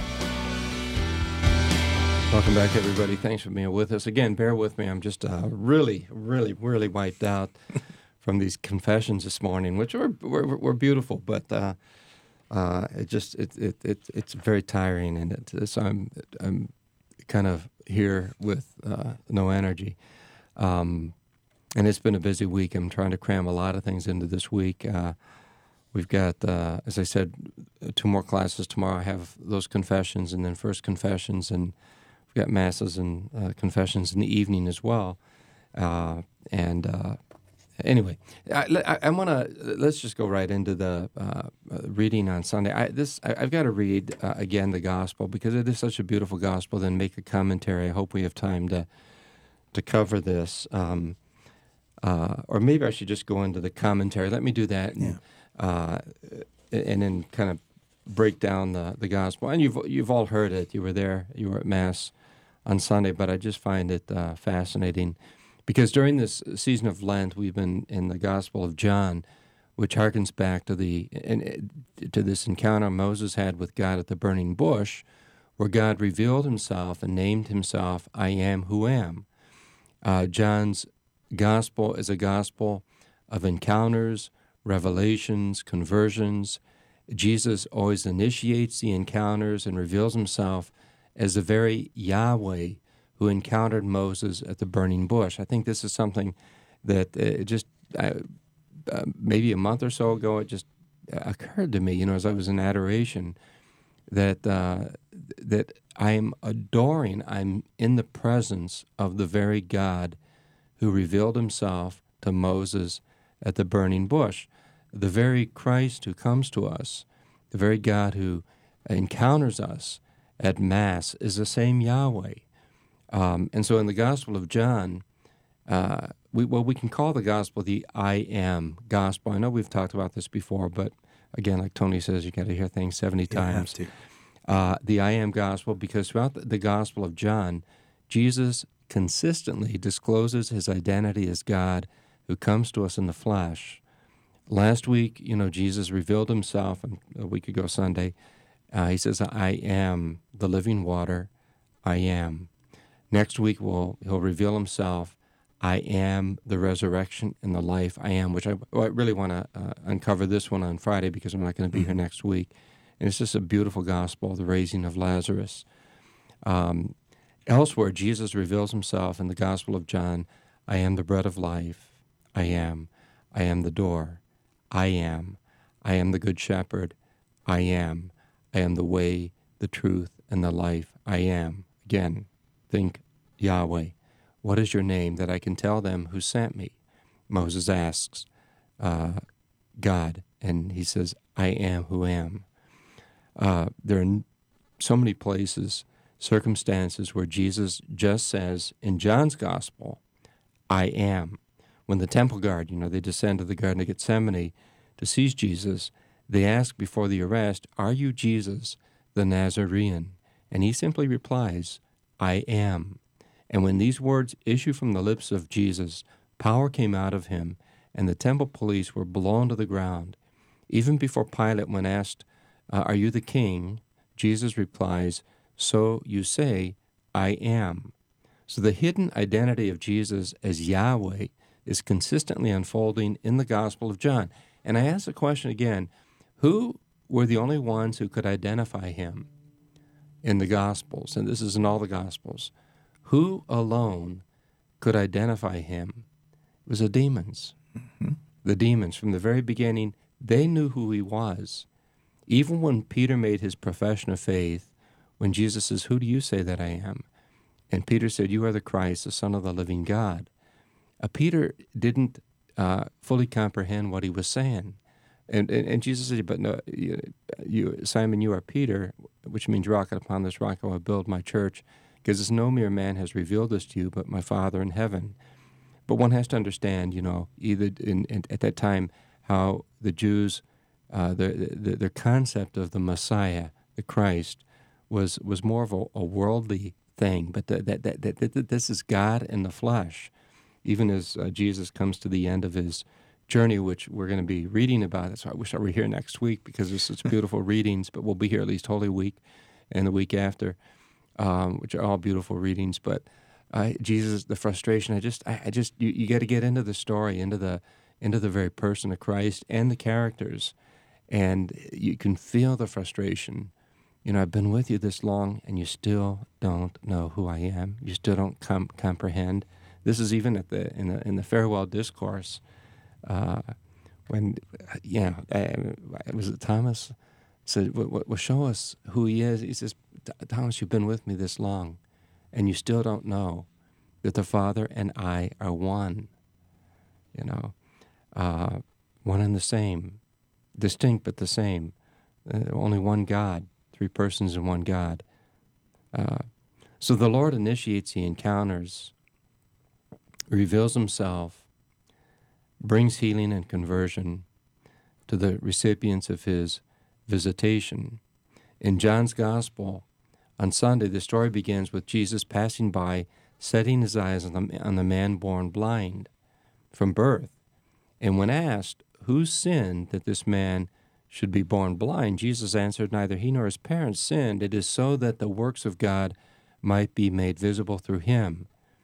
Welcome back, everybody. Thanks for being with us. Again, bear with me. I'm just uh, really, really, really wiped out from these confessions this morning, which were were, were beautiful, but uh, uh, it just it, it it it's very tiring, and it, so I'm I'm kind of here with uh, no energy. Um, and it's been a busy week. I'm trying to cram a lot of things into this week. Uh, we've got, uh, as I said, two more classes tomorrow. I have those confessions, and then first confessions, and we've got masses and uh, confessions in the evening as well. Uh, and uh, anyway, I, I, I want to, let's just go right into the uh, reading on Sunday. I, this I, I've got to read, uh, again, the gospel, because it is such a beautiful gospel, then make a commentary. I hope we have time to to cover this. Um, uh, or maybe I should just go into the commentary. Let me do that. And, yeah. uh, and then kind of break down the, the gospel. And you've you've all heard it. You were there. You were at Mass on Sunday. But I just find it uh, fascinating, because during this season of Lent, we've been in the Gospel of John, which harkens back to the in, to this encounter Moses had with God at the burning bush, where God revealed himself and named himself, I am who am. Uh, John's gospel is a gospel of encounters, revelations, conversions. Jesus always initiates the encounters and reveals himself as the very Yahweh who encountered Moses at the burning bush. I think this is something that uh, just uh, uh, maybe a month or so ago, it just occurred to me, you know, as I was in adoration, that uh, that I'm adoring, I'm in the presence of the very God who revealed himself to Moses at the burning bush. the very Christ who comes to us, the very God who encounters us at Mass, is the same Yahweh. Um, and so in the Gospel of John, uh, we, well, we can call the Gospel the I Am Gospel. I know we've talked about this before, but again, like Tony says, you got to hear things seventy times. You have to. Uh, the I Am Gospel, because throughout the, the Gospel of John, Jesus consistently discloses his identity as God who comes to us in the flesh. Last week, you know, Jesus revealed himself, and a week ago Sunday, uh, he says, I am the living water, I am. Next week, we'll, he'll reveal himself, I am the resurrection and the life, I am, which I, well, I really want to uh, uncover this one on Friday because I'm not going to be here next week. And it's just a beautiful gospel, the raising of Lazarus. Um, elsewhere, Jesus reveals himself in the Gospel of John, I am the bread of life, I am. I am the door, I am. I am the good shepherd, I am. I am the way, the truth, and the life, I am. Again, think Yahweh. What is your name, that I can tell them who sent me? Moses asks uh, God, and he says, I am who am. Uh, there are so many places, circumstances where Jesus just says in John's Gospel, I am. When the temple guard, you know, they descend to the Garden of Gethsemane to seize Jesus, they ask before the arrest, are you Jesus, the Nazarene? And he simply replies, I am. And when these words issue from the lips of Jesus, power came out of him, and the temple police were blown to the ground. Even before Pilate, when asked, uh, are you the king? Jesus replies, so you say, I am. So the hidden identity of Jesus as Yahweh is consistently unfolding in the Gospel of John. And I ask the question again, who were the only ones who could identify him in the Gospels? And this is in all the Gospels. Who alone could identify him? It was the demons. Mm-hmm. The demons, from the very beginning, they knew who he was. Even when Peter made his profession of faith, when Jesus says, who do you say that I am? And Peter said, you are the Christ, the Son of the living God. Uh, Peter didn't uh, fully comprehend what he was saying. And, and, and Jesus said, but no, you, you, Simon, you are Peter, which means rock, and upon this rock I will build my church, because it's no mere man has revealed this to you, but my Father in heaven. But one has to understand, you know, either in, in, at that time, how the Jews, uh, their, their, their concept of the Messiah, the Christ, was was more of a, a worldly thing. But the, that, that, that, that this is God in the flesh. Even as uh, Jesus comes to the end of his journey, which we're going to be reading about. So I wish I were here next week because there's such beautiful readings, but we'll be here at least Holy Week and the week after, um, which are all beautiful readings. But uh, Jesus, the frustration, I just, I, I just, you, you got to get into the story, into the, into the very person of Christ and the characters, and you can feel the frustration. You know, I've been with you this long, and you still don't know who I am. You still don't com- comprehend. This is even at the in the in the farewell discourse, uh, when you know, uh, was it Thomas said, well, well, show us who he is. He says, Thomas, you've been with me this long, and you still don't know that the Father and I are one. You know, uh, one and the same, distinct but the same. Uh, only one God, three persons in one God. Uh, so the Lord initiates the encounters, reveals himself, brings healing and conversion to the recipients of his visitation. In John's Gospel, on Sunday, the story begins with Jesus passing by, setting his eyes on the, on the man born blind from birth. And when asked, who sinned that this man should be born blind, Jesus answered, neither he nor his parents sinned. It is so that the works of God might be made visible through him.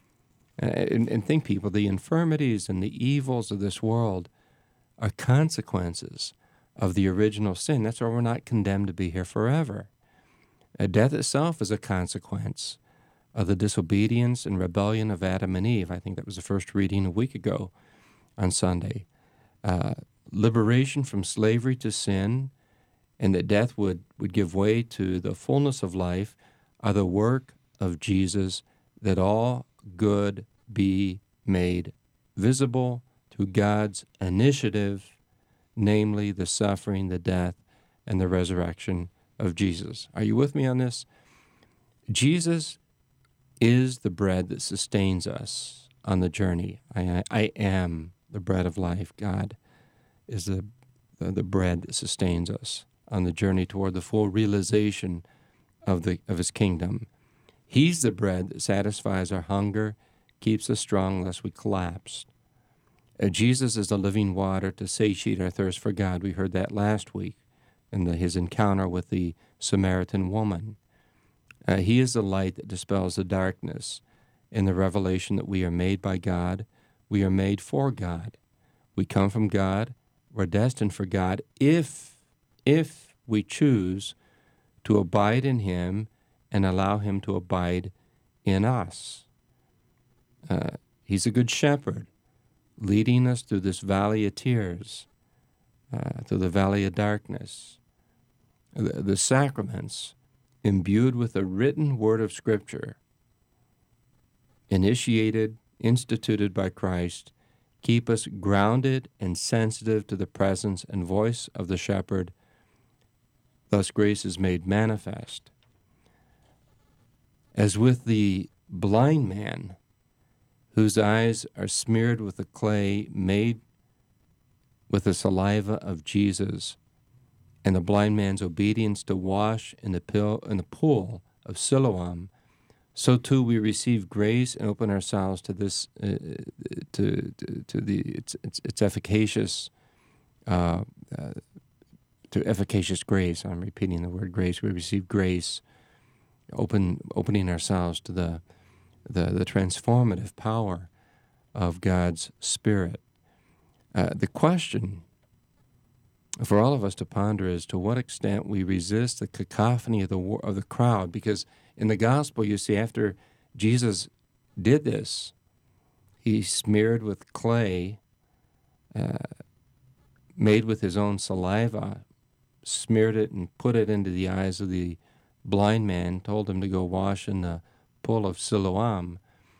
And, and think, people, the infirmities and the evils of this world are consequences of the original sin. That's why we're not condemned to be here forever. Uh, death itself is a consequence of the disobedience and rebellion of Adam and Eve. I think that was the first reading a week ago on Sunday. Uh, liberation from slavery to sin, and that death would, would give way to the fullness of life, are the work of Jesus, that all good be made visible through God's initiative namely the suffering, the death, and the resurrection of Jesus. Are you with me on this? Jesus is the bread that sustains us on the journey. I, I am the bread of life. God is the, the, the bread that sustains us on the journey toward the full realization of the of his kingdom. He's the bread that satisfies our hunger, keeps us strong lest we collapse. Uh, Jesus is the living water to satiate our thirst for God. We heard that last week in the, his encounter with the Samaritan woman. Uh, he is the light that dispels the darkness in the revelation that we are made by God. We are made for God. We come from God. We're destined for God if, if we choose to abide in him and allow him to abide in us. Uh, he's a good shepherd, leading us through this valley of tears, uh, through the valley of darkness. The, the sacraments, imbued with the written word of Scripture, initiated, instituted by Christ, keep us grounded and sensitive to the presence and voice of the shepherd. Thus grace is made manifest. As with the blind man, whose eyes are smeared with the clay made with the saliva of Jesus, and the blind man's obedience to wash in the, pill, in the pool of Siloam, so too we receive grace and open ourselves to this, uh, to, to to the its its, its efficacious, uh, uh, to efficacious grace. I'm repeating the word grace. We receive grace, open opening ourselves to the the, the transformative power of God's Spirit. Uh, the question for all of us to ponder is to what extent we resist the cacophony of the of the crowd, because in the gospel, you see, after Jesus did this, he smeared with clay, uh, made with his own saliva, smeared it and put it into the eyes of the blind man, told him to go wash in the pool of Siloam.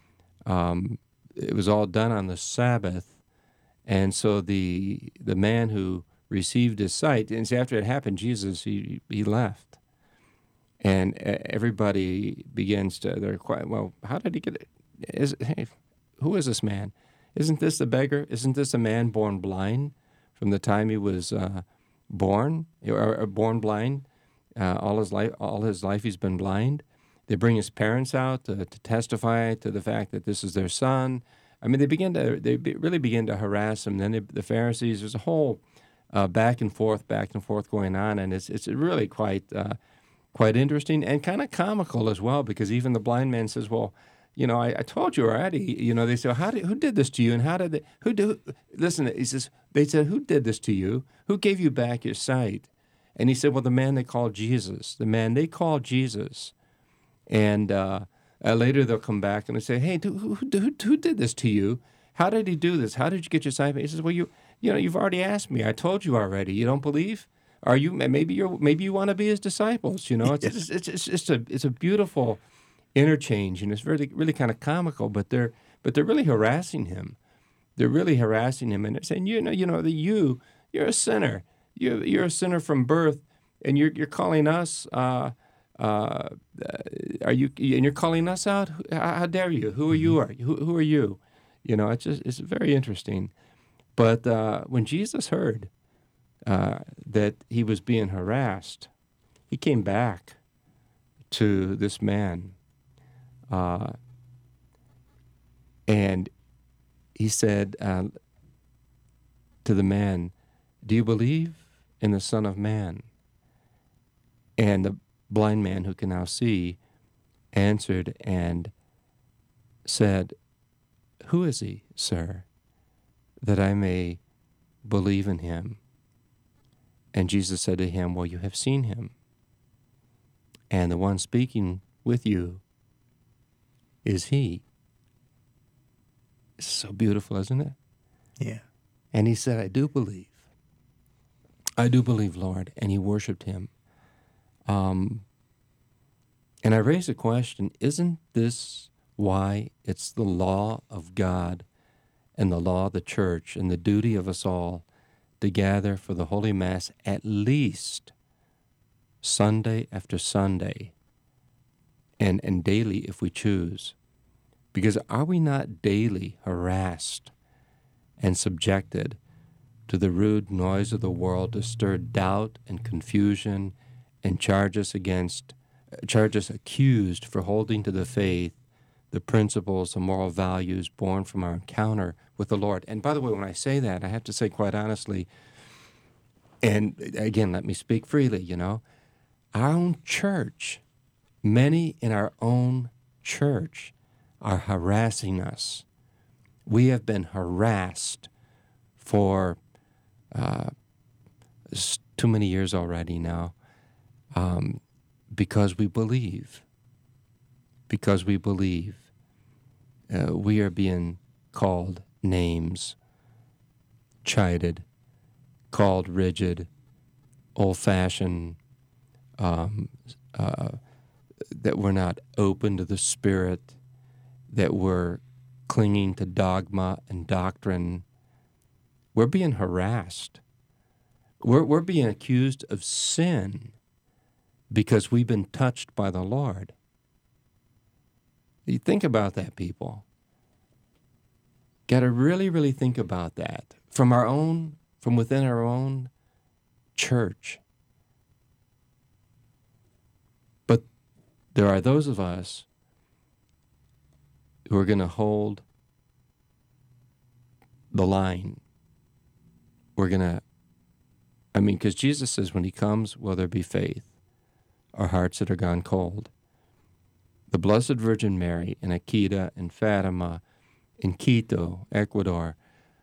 Um, it was all done on the Sabbath, and so the the man who received his sight, and after it happened, Jesus, he he left. And everybody begins to, they're quite, well, how did he get it? Is, hey, who is this man? Isn't this a beggar? Isn't this a man born blind from the time he was uh, born, or, or born blind? Uh, all his life, all his life he's been blind. They bring his parents out to, to testify to the fact that this is their son. I mean, they begin to, they be, really begin to harass him. Then they, the Pharisees, there's a whole uh, back and forth, back and forth going on, and it's it's really quite uh, quite interesting and kind of comical as well, because even the blind man says, "Well, you know, I, I told you already." You know, they say, well, "How did who did this to you?" And how did they, who do? Listen, he says, they said, "Who did this to you? Who gave you back your sight?" And he said, "Well, the man they called Jesus, the man they called Jesus." And uh, uh, later they'll come back and they say, "Hey, who, who, who, who did this to you? How did he do this? How did you get your sight?" He says, "Well, you, you know, you've already asked me. I told you already. You don't believe? Are you? Maybe you're. Maybe you want to be his disciples. You know, it's it's, it's it's it's a it's a beautiful interchange, and it's really really kind of comical. But they're but they're really harassing him. They're really harassing him, and they're saying, you know, you know, that you you're a sinner. You you're a sinner from birth, and you're you're calling us. Uh, uh, are you? And you're calling us out? How, how dare you? Who are you? Are who who are you? You know, it's just it's very interesting. But uh, when Jesus heard uh, that he was being harassed, he came back to this man, uh, and he said uh, to the man, "Do you believe in the Son of Man?" And the blind man, who can now see, answered and said, "Who is he, sir, that I may believe in him?" And Jesus said to him, "Well, you have seen him, and the one speaking with you is he." It's so beautiful, isn't it? Yeah. And he said, "I do believe. I do believe, Lord." And he worshiped him. Um, and I raise the question, isn't this why it's the law of God and the law of the church and the duty of us all to gather for the Holy Mass at least Sunday after Sunday, and, and daily if we choose. Because are we not daily harassed and subjected to the rude noise of the world to stir doubt and confusion and charge us against, charge us accused for holding to the faith, the principles, the moral values born from our encounter with the Lord? And by the way, when I say that, I have to say quite honestly, and again, let me speak freely, you know, our own church, many in our own church are harassing us. We have been harassed for uh, too many years already now um, because we believe. Because we believe. Uh, we are being called names, chided, called rigid, old-fashioned, um, uh, that we're not open to the Spirit, that we're clinging to dogma and doctrine. We're being harassed. We're, we're being accused of sin because we've been touched by the Lord. You think about that, people. Got to really, really think about that from our own, from within our own church. But there are those of us who are going to hold the line. We're going to, I mean, because Jesus says when he comes, will there be faith? Our hearts that are gone cold. The Blessed Virgin Mary in Akita, in Fatima, in Quito, Ecuador,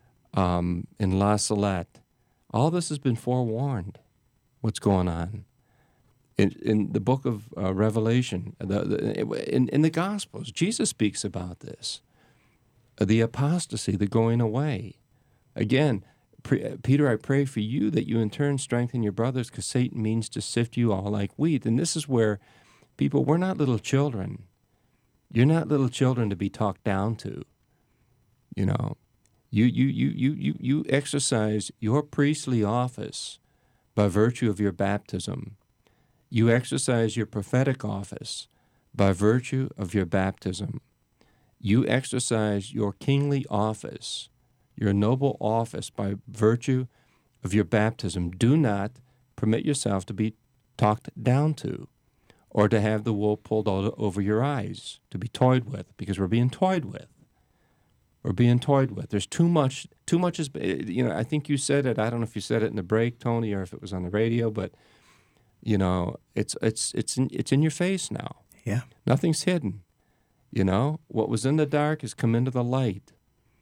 um, in La Salette, all this has been forewarned, what's going on. In, in the book of uh, Revelation, the, the, in, in the Gospels, Jesus speaks about this. The apostasy, the going away. Again, pre, Peter, I pray for you that you in turn strengthen your brothers, because Satan means to sift you all like wheat. And this is where people, we're not little children. You're not little children to be talked down to. You know, you you you you you you exercise your priestly office by virtue of your baptism. You exercise your prophetic office by virtue of your baptism. You exercise your kingly office, your noble office by virtue of your baptism. Do not permit yourself to be talked down to, or to have the wool pulled out over your eyes, to be toyed with, because we're being toyed with. We're being toyed with. There's too much, too much is, you know, I think you said it, I don't know if you said it in the break, Tony, or if it was on the radio, but, you know, it's it's it's in, it's in your face now. Yeah. Nothing's hidden. You know, what was in the dark has come into the light.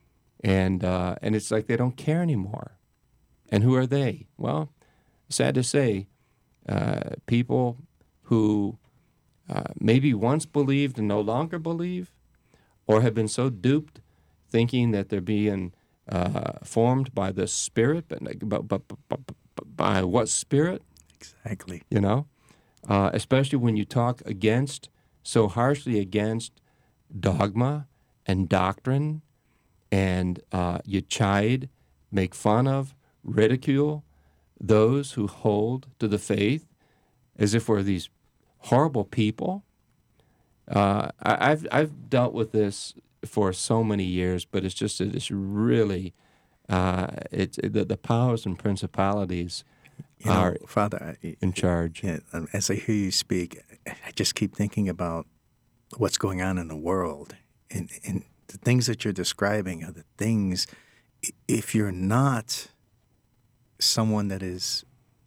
And uh, and it's like they don't care anymore. And who are they? Well, sad to say, uh, people who uh, maybe once believed and no longer believe, or have been so duped thinking that they're being uh, formed by the Spirit, but, but, but, but, but by what Spirit? Exactly. You know, uh, especially when you talk against, so harshly against dogma and doctrine, and uh, you chide, make fun of, ridicule those who hold to the faith as if we're these horrible people. Uh, I, I've I've dealt with this for so many years, but it's just it's really uh, it's the, the powers and principalities you know, are Father, in charge. Yeah, as I hear you speak, I just keep thinking about what's going on in the world, and and the things that you're describing are the things. If you're not someone that is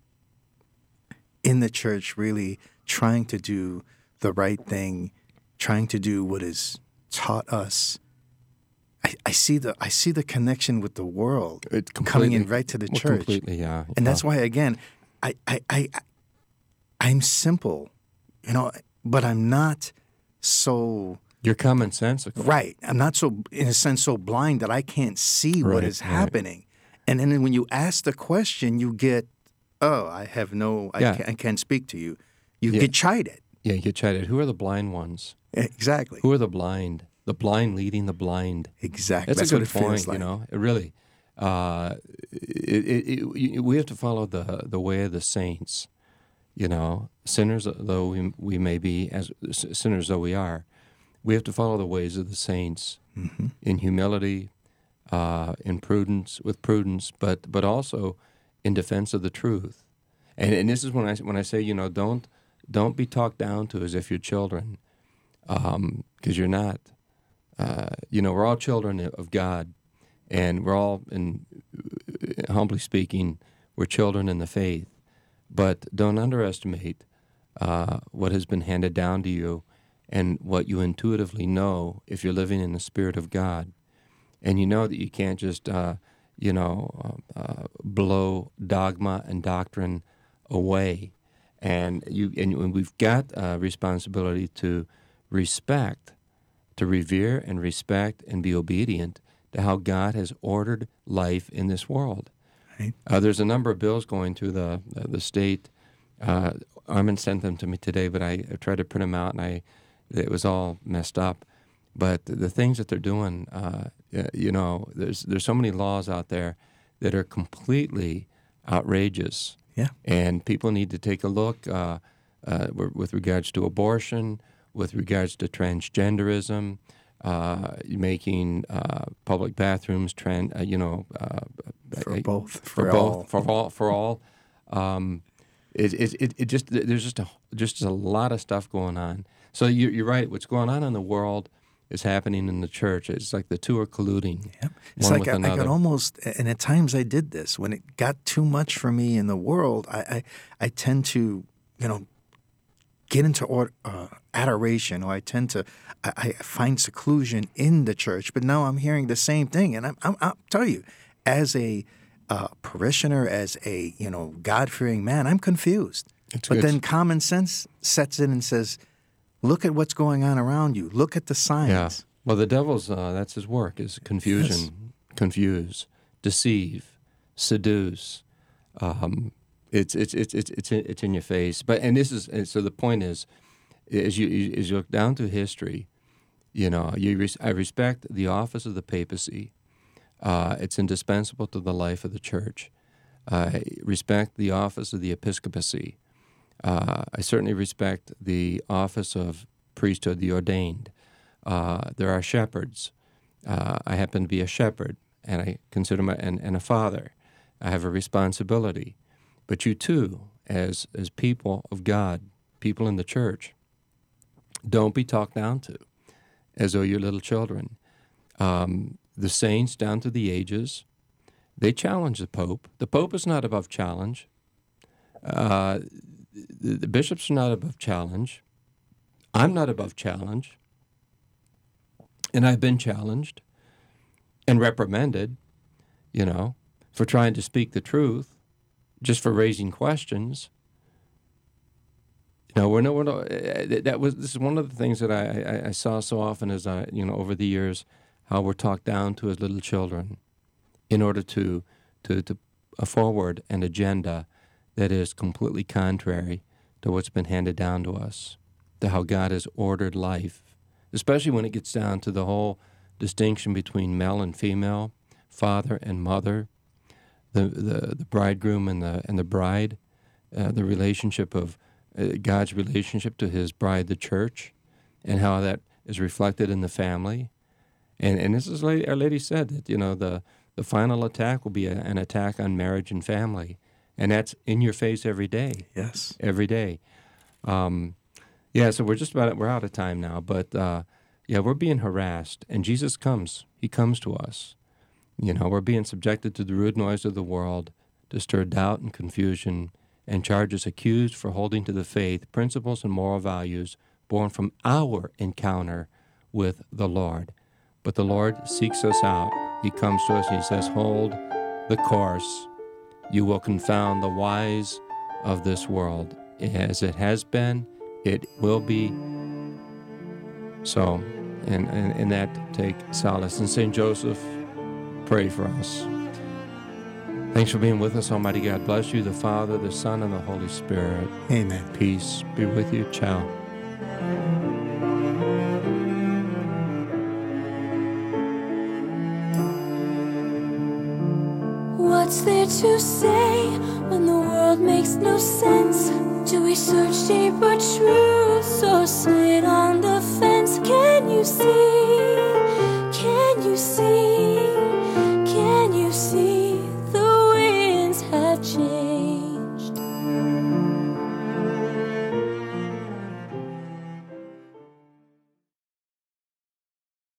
in the church really trying to do the right thing, trying to do what is taught us, I, I see the I see the connection with the world coming in right to the well, church. Completely, yeah. And that's why, again, I, I, I, I'm simple, you know, but I'm not so... You're commonsensical. Right. I'm not so, in a sense, so blind that I can't see right, what is right. happening. And then when you ask the question, you get, oh, I have no, I, yeah. can't, I can't speak to you. You yeah. get chided. Yeah, you get chided. Who are the blind ones? Exactly. Who are the blind? The blind leading the blind. Exactly. That's, That's a good what it point, feels like. You know, it really. Uh, it, it, it, we have to follow the the way of the saints. You know, sinners though we, we may be, as sinners though we are, we have to follow the ways of the saints mm-hmm. in humility, uh, in prudence, with prudence, but but also in defense of the truth. And and this is when I when I say, you know, don't don't be talked down to as if you're children, because um, you're not. Uh, you know, we're all children of God, and we're all, in humbly speaking, we're children in the faith. But don't underestimate uh, what has been handed down to you and what you intuitively know if you're living in the Spirit of God. And you know that you can't just, uh, you know, uh, blow dogma and doctrine away. And you and we've got a responsibility to respect, to revere and respect and be obedient to how God has ordered life in this world. Right. Uh, there's a number of bills going through the the, the state. Uh, Armin sent them to me today, but I, I tried to print them out, and I it was all messed up. But the, the things that they're doing, uh, you know, there's there's so many laws out there that are completely outrageous. Yeah. And people need to take a look uh, uh, with regards to abortion, with regards to transgenderism, uh, making uh, public bathrooms, trans, uh, you know, uh, for both, for, for both, all. for all, for all. Um, it, it, it, it just there's just a just a lot of stuff going on. So you're, you're right. What's going on in the world is happening in the church. It's like the two are colluding. Yep. It's one like with I, I another. could almost, and at times I did this when it got too much for me in the world. I I, I tend to, you know, get into or, uh, adoration, or I tend to, I, I find seclusion in the church. But now I'm hearing the same thing, and I'm, I'm I'll tell you, as a uh, parishioner, as a you know God-fearing man, I'm confused. It's but good. then common sense sets in and says, look at what's going on around you. Look at the signs. Yeah. Well, the devil's, uh, that's his work, is confusion, Yes. confuse, deceive, seduce. Um, it's, it's, it's, it's, it's, in, it's in your face. But, and this is, and so the point is, as you, as you look down through history, you know, you res- I respect the office of the papacy. Uh, it's indispensable to the life of the church. I respect the office of the episcopacy. Uh, I certainly respect the office of priesthood, the ordained. Uh, there are shepherds. Uh, I happen to be a shepherd, and I consider my and, and a father. I have a responsibility. But you too, as as people of God, people in the church, don't be talked down to as though you're little children. Um, the saints down through the ages, they challenge the Pope. The Pope is not above challenge. Uh, the, the bishops are not above challenge. I'm not above challenge. And I've been challenged and reprimanded, you know, for trying to speak the truth, just for raising questions. You know, we're no, we're no, that was this is one of the things that I, I, I saw so often as I, you know, over the years, how we're talked down to as little children, in order to to to forward an agenda that is completely contrary to what's been handed down to us, to how God has ordered life. Especially when it gets down to the whole distinction between male and female, father and mother, the the, the bridegroom and the and the bride, uh, the relationship of uh, God's relationship to His bride, the church, and how that is reflected in the family. And and this is like our lady said, that you know the the final attack will be a, an attack on marriage and family, and that's in your face every day. Yes, every day. Um, Yeah, so we're just about, we're out of time now, but uh, yeah, we're being harassed, and Jesus comes. He comes to us. You know, we're being subjected to the rude noise of the world, to stir doubt and confusion, and charges accused for holding to the faith, principles, and moral values born from our encounter with the Lord. But the Lord seeks us out. He comes to us and He says, hold the course. You will confound the wise of this world, as it has been. It will be so, and in that take solace. And Saint Joseph, pray for us. Thanks for being with us, Almighty God. Bless you, the Father, the Son, and the Holy Spirit. Amen. Peace be with you. Ciao. to say when the world makes no sense? Do we search deeper truths or sit on the fence? Can you see